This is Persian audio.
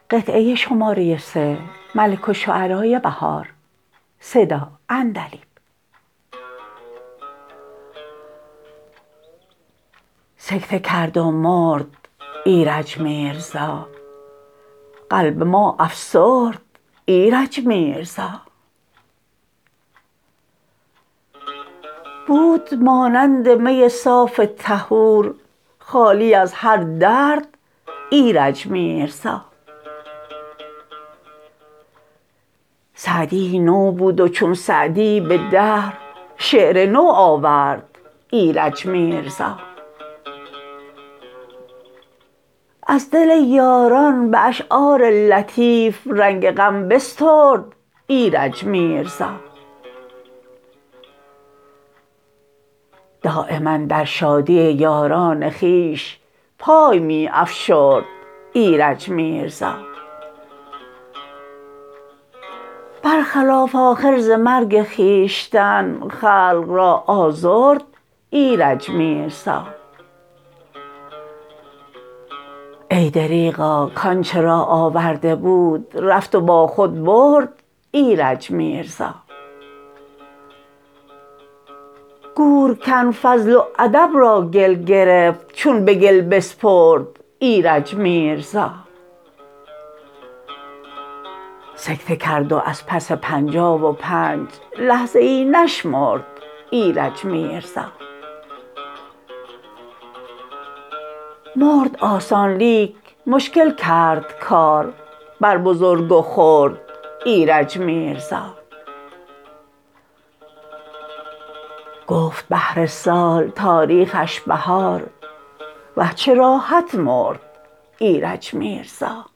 سکته کرد و مرد ایرج میرزا، قلب ما افسرد ایرج میرزا. بود مانند می صاف طهور، خالی از هر درد ایرج میرزا. سعدیی نو بود و چون سعدی به دهر، شعر نو آورد ایرج میرزا. از دل یاران به اشعار لطیف، رنگ غم بسترد ایرج میرزا. دایما در شادی یاران خویش، پای می افشرد ایرج میرزا. برخلاف آخر ز مرگ خویشتن، خلق را آزرد ایرج میرزا. ای دریغا کانچه را آورده بود، رفت و با خود برد ایرج میرزا. گورکن فضل و ادب را گل گرفت، چون به گل بسپرد ایرج میرزا. سکته کرد و از پس 55 لحظه ای نشمرد ایرج میرزا. مرد آسان لیک مشکل کرد کار، بر بزرگ و خرد ایرج میرزا. گفت بهر سال تاریخش بهار، وه چه راحت مرد ایرج میرزا.